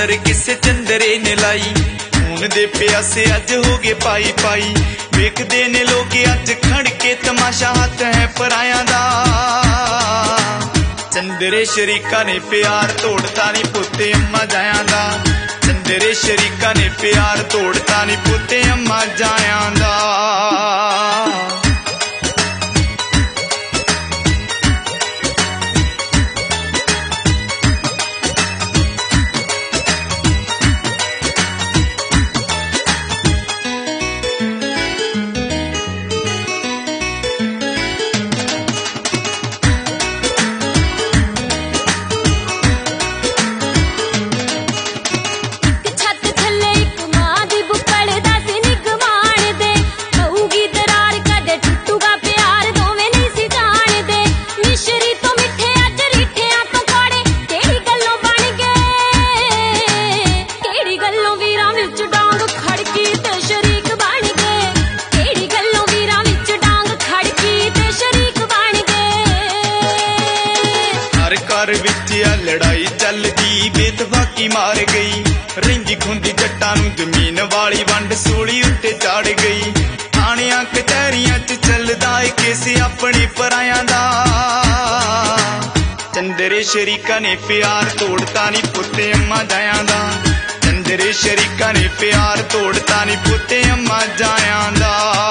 नजर किसे चंदरे ने लाई। खून दे प्यासे अज हो गए पाई पाई, वेखदे ने लोग अज खड़ के तमाशा, हाथ है पराया दा। चंदरे शरीका ने प्यार तोड़ता नी पुते अम्मा जाया दा। चंदरे शरीका ने प्यार तोड़ता नी पुते अम्मा जाया दा। घर विच लड़ाई चलदी बेतफाकी मार गई। रिंगी खुंदी जट्टां नूं जमीन वाली वंड सूली उत्ते चढ़ गई। थाणियां कचहरियां च चलदा ए केस अपने परायां दा। चंदरे शरीका ने प्यार तोड़ता नी पुते अम्मा जाया दा। चंदरे शरीका ने प्यार तोड़ता नी पुते अम्मा जाया दा।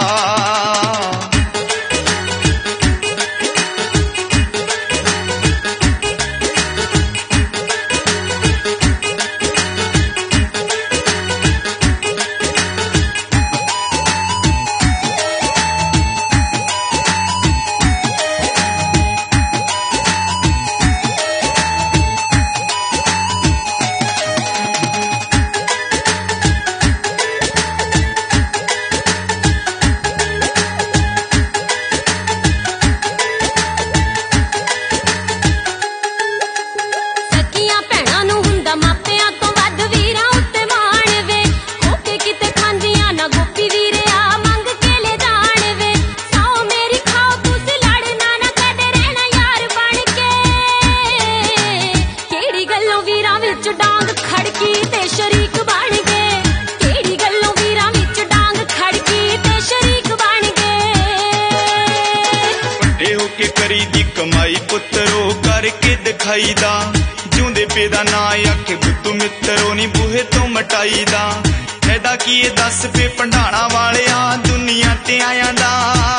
कमाई पुत्रो करके दिखाई दा। जिउंदे पेदा ना आखे बुद्धू मित्रो नी बूहे तो मटाई दा। फायदा की ये दस पे भंडाणा वाले आ दुनिया ते आया दा।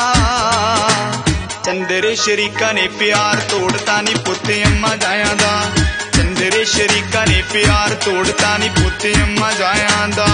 चंदरे शरीका ने प्यार तोड़ता नी पुते अम्मा जाया दा। चंदरे शरीका ने प्यार तोड़ता नी पुते अम्मा जाया दा।